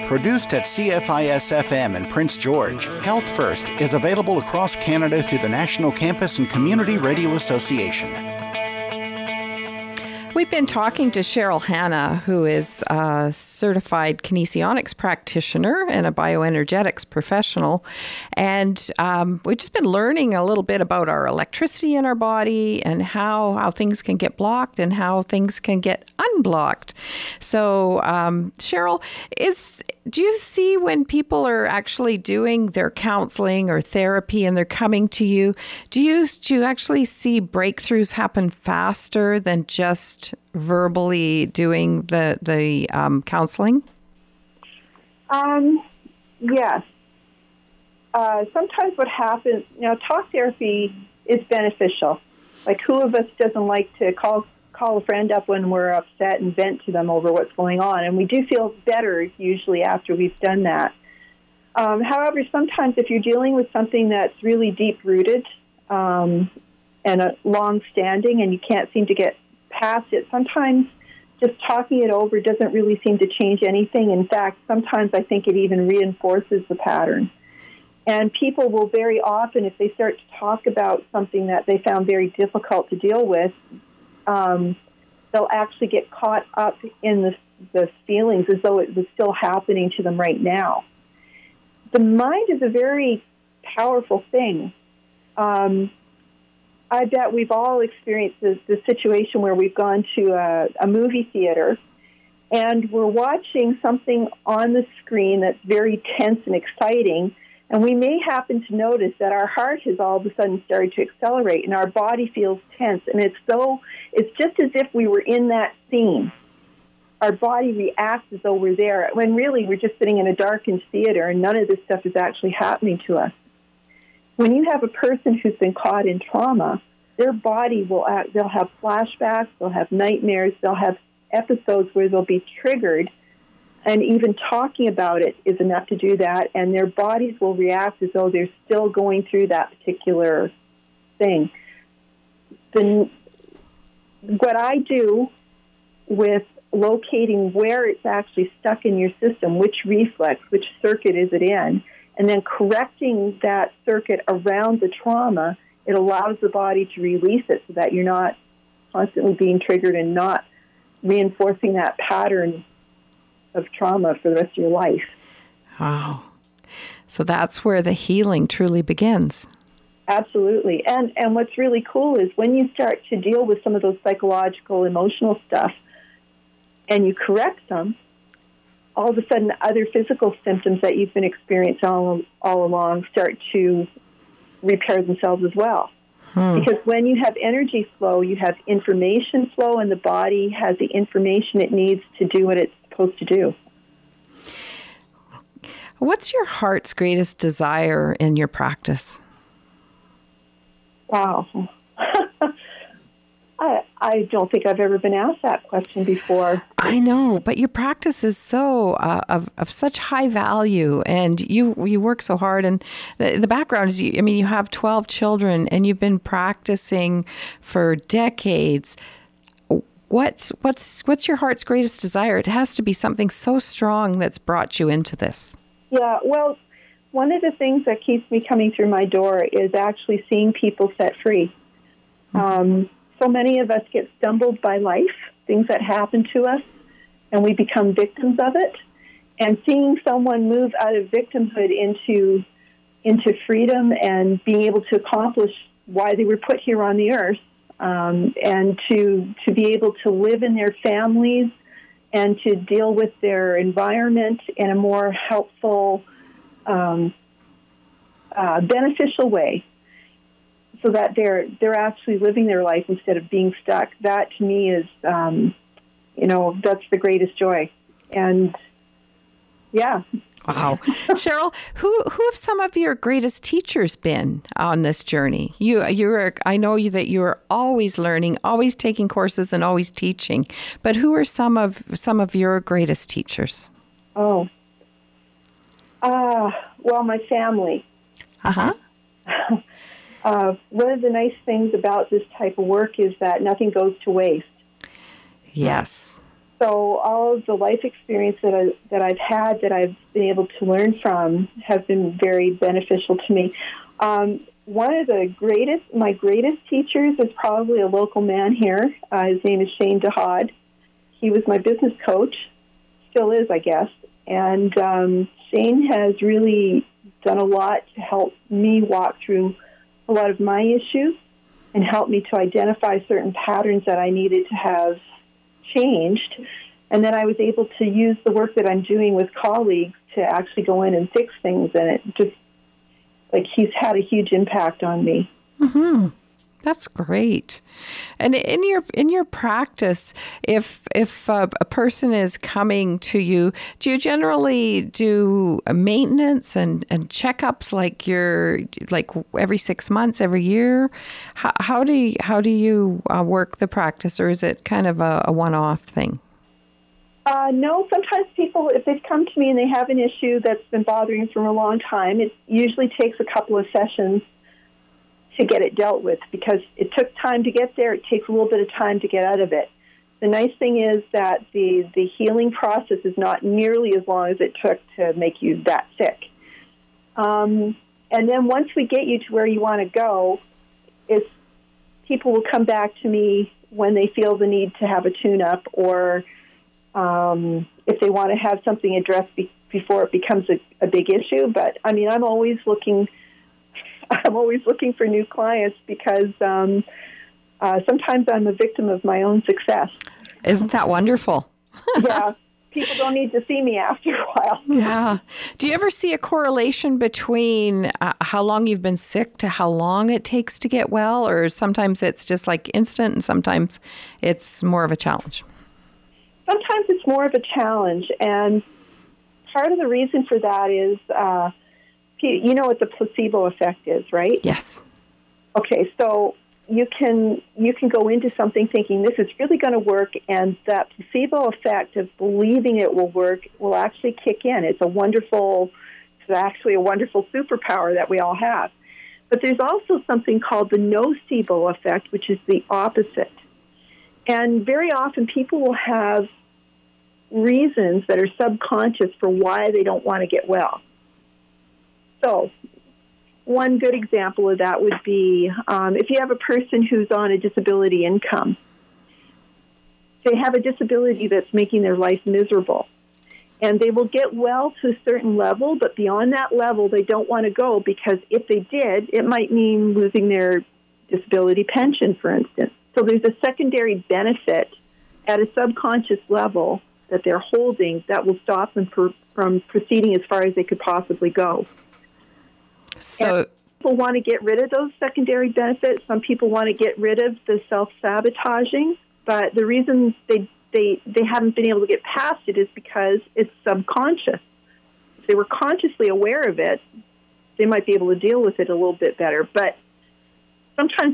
Produced at CFIS-FM in Prince George, Health First is available across Canada through the National Campus and Community Radio Association. We've been talking to Cheryl Hanna, who is a certified kinesionics practitioner and a bioenergetics professional. And we've just been learning a little bit about our electricity in our body and how things can get blocked and how things can get unblocked. So, Cheryl, do you see when people are actually doing their counseling or therapy and they're coming to you, do you actually see breakthroughs happen faster than just verbally doing the counseling? Yes. Sometimes what happens, talk therapy is beneficial. Like, who of us doesn't like to call a friend up when we're upset and vent to them over what's going on? And we do feel better usually after we've done that. However, sometimes if you're dealing with something that's really deep-rooted and long-standing and you can't seem to get past it, sometimes just talking it over doesn't really seem to change anything. In fact, sometimes I think it even reinforces the pattern. And people will very often, if they start to talk about something that they found very difficult to deal with, they'll actually get caught up in the feelings as though it was still happening to them right now. The mind is a very powerful thing. I bet we've all experienced the situation where we've gone to a movie theater and we're watching something on the screen that's very tense and exciting, and we may happen to notice that our heart has all of a sudden started to accelerate and our body feels tense, and it's just as if we were in that scene. Our body reacts as though we're there, when really we're just sitting in a darkened theater and none of this stuff is actually happening to us. When you have a person who's been caught in trauma, their body they'll have flashbacks, they'll have nightmares, they'll have episodes where they'll be triggered, and even talking about it is enough to do that, and their bodies will react as though they're still going through that particular thing. What I do with locating where it's actually stuck in your system, which reflex, which circuit is it in, and then correcting that circuit around the trauma, it allows the body to release it so that you're not constantly being triggered and not reinforcing that pattern of trauma for the rest of your life. Wow. So that's where the healing truly begins. Absolutely. And what's really cool is when you start to deal with some of those psychological, emotional stuff and you correct them, all of a sudden other physical symptoms that you've been experiencing all along start to repair themselves as well. Because when you have energy flow, you have information flow, and the body has the information it needs to do what it's supposed to do. What's your heart's greatest desire in your practice? Wow. I don't think I've ever been asked that question before. I know, but your practice is so of such high value, and you work so hard. And the background is, you have 12 children, and you've been practicing for decades. What's your heart's greatest desire? It has to be something so strong that's brought you into this. Yeah, well, one of the things that keeps me coming through my door is actually seeing people set free. So many of us get stumbled by life, things that happen to us, and we become victims of it. And seeing someone move out of victimhood into freedom and being able to accomplish why they were put here on the earth, and to be able to live in their families and to deal with their environment in a more helpful, beneficial way, so that they're actually living their life instead of being stuck. That to me is, that's the greatest joy. And yeah. Wow. Cheryl, who have some of your greatest teachers been on this journey? I know that you are always learning, always taking courses and always teaching, but who are some of your greatest teachers? Oh. Well, my family. Uh-huh. One of the nice things about this type of work is that nothing goes to waste. Yes. So all of the life experience that I've had, that I've been able to learn from, have been very beneficial to me. One of my greatest teachers is probably a local man here. His name is Shane DeHaad. He was my business coach, still is, I guess. And Shane has really done a lot to help me walk through a lot of my issues and help me to identify certain patterns that I needed to have changed. And then I was able to use the work that I'm doing with colleagues to actually go in and fix things. And it just, he's had a huge impact on me. Mm-hmm. That's great. And in your practice, if a person is coming to you, do you generally do a maintenance and checkups like every 6 months, every year? How do you work the practice, or is it kind of a one-off thing? No, sometimes people, if they've come to me and they have an issue that's been bothering them for a long time, it usually takes a couple of sessions to get it dealt with, because it took time to get there. It takes a little bit of time to get out of it. The nice thing is that the healing process is not nearly as long as it took to make you that sick. And then once we get you to where you want to go, people will come back to me when they feel the need to have a tune-up, or if they want to have something addressed before it becomes a big issue. But, I mean, I'm always looking for new clients, because sometimes I'm a victim of my own success. Isn't that wonderful? Yeah. People don't need to see me after a while. Yeah. Do you ever see a correlation between how long you've been sick to how long it takes to get well? Or sometimes it's just like instant, and sometimes it's more of a challenge? Sometimes it's more of a challenge. And part of the reason for that is, you know what the placebo effect is, right? Yes. Okay, so you can go into something thinking this is really going to work, and that placebo effect of believing it will work will actually kick in. It's actually a wonderful superpower that we all have. But there's also something called the nocebo effect, which is the opposite. And very often people will have reasons that are subconscious for why they don't want to get well. So one good example of that would be if you have a person who's on a disability income. They have a disability that's making their life miserable. And they will get well to a certain level, but beyond that level, they don't want to go, because if they did, it might mean losing their disability pension, for instance. So there's a secondary benefit at a subconscious level that they're holding that will stop them from proceeding as far as they could possibly go. So and people want to get rid of those secondary benefits. Some people want to get rid of the self-sabotaging, but the reason they haven't been able to get past it is because it's subconscious. If they were consciously aware of it, they might be able to deal with it a little bit better. But sometimes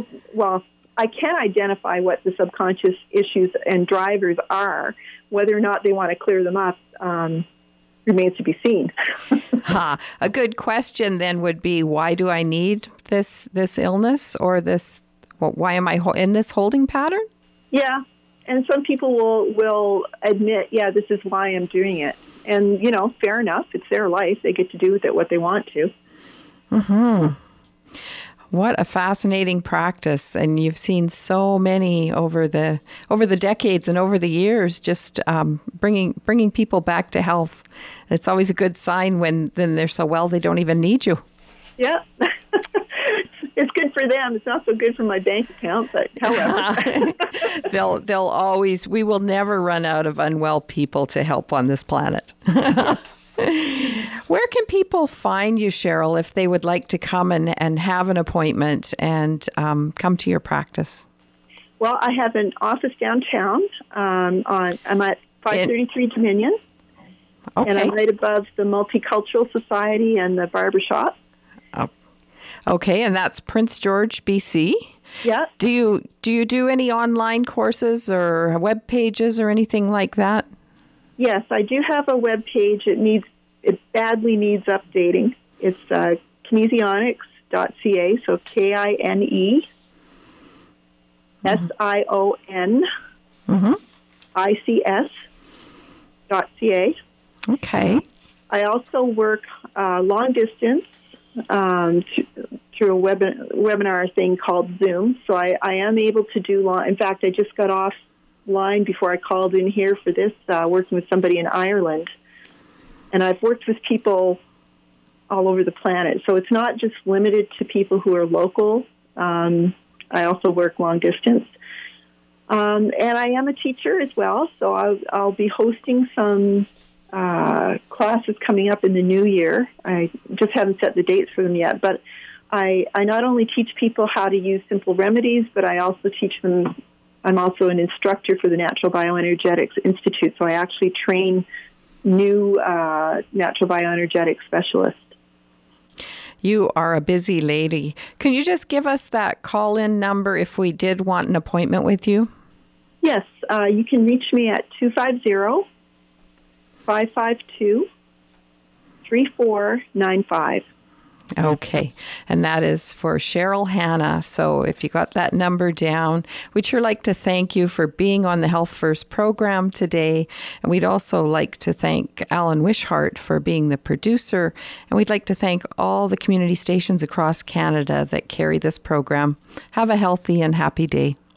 I can identify what the subconscious issues and drivers are. Whether or not they want to clear them up remains to be seen. A good question then would be, why do I need this illness, or this? Well, why am I in this holding pattern? Yeah, and some people will admit, this is why I'm doing it. And, fair enough. It's their life. They get to do with it what they want to. Mm-hmm. What a fascinating practice. And you've seen so many over the decades and over the years, just bringing people back to health. It's always a good sign when they're so well they don't even need you. Yeah. It's good for them. It's not so good for my bank account, but however. they'll always, we will never run out of unwell people to help on this planet. Where can people find you, Cheryl, if they would like to come and have an appointment and come to your practice? Well, I have an office downtown. I'm at 533 Dominion. Okay. And I'm right above the Multicultural Society and the barbershop. Oh. Okay, and that's Prince George, BC. Yeah. Do you do any online courses or web pages or anything like that? Yes, I do have a web page. It badly needs updating. It's kinesionics.ca, so KINESION. Mm-hmm. ics.ca. Okay. I also work long distance through a webinar thing called Zoom. So I am able to do long. In fact, I just got offline before I called in here for this, working with somebody in Ireland. And I've worked with people all over the planet. So it's not just limited to people who are local. I also work long distance. And I am a teacher as well. So I'll be hosting some classes coming up in the new year. I just haven't set the dates for them yet, but I not only teach people how to use simple remedies, but I also teach them. I'm also an instructor for the Natural Bioenergetics Institute, so I actually train new natural bioenergetic specialists. You are a busy lady. Can you just give us that call-in number if we did want an appointment with you? Yes, you can reach me at 250-552-3495. Okay. And that is for Cheryl Hanna. So if you got that number down, we'd sure like to thank you for being on the Health First program today. And we'd also like to thank Alan Wishart for being the producer. And we'd like to thank all the community stations across Canada that carry this program. Have a healthy and happy day.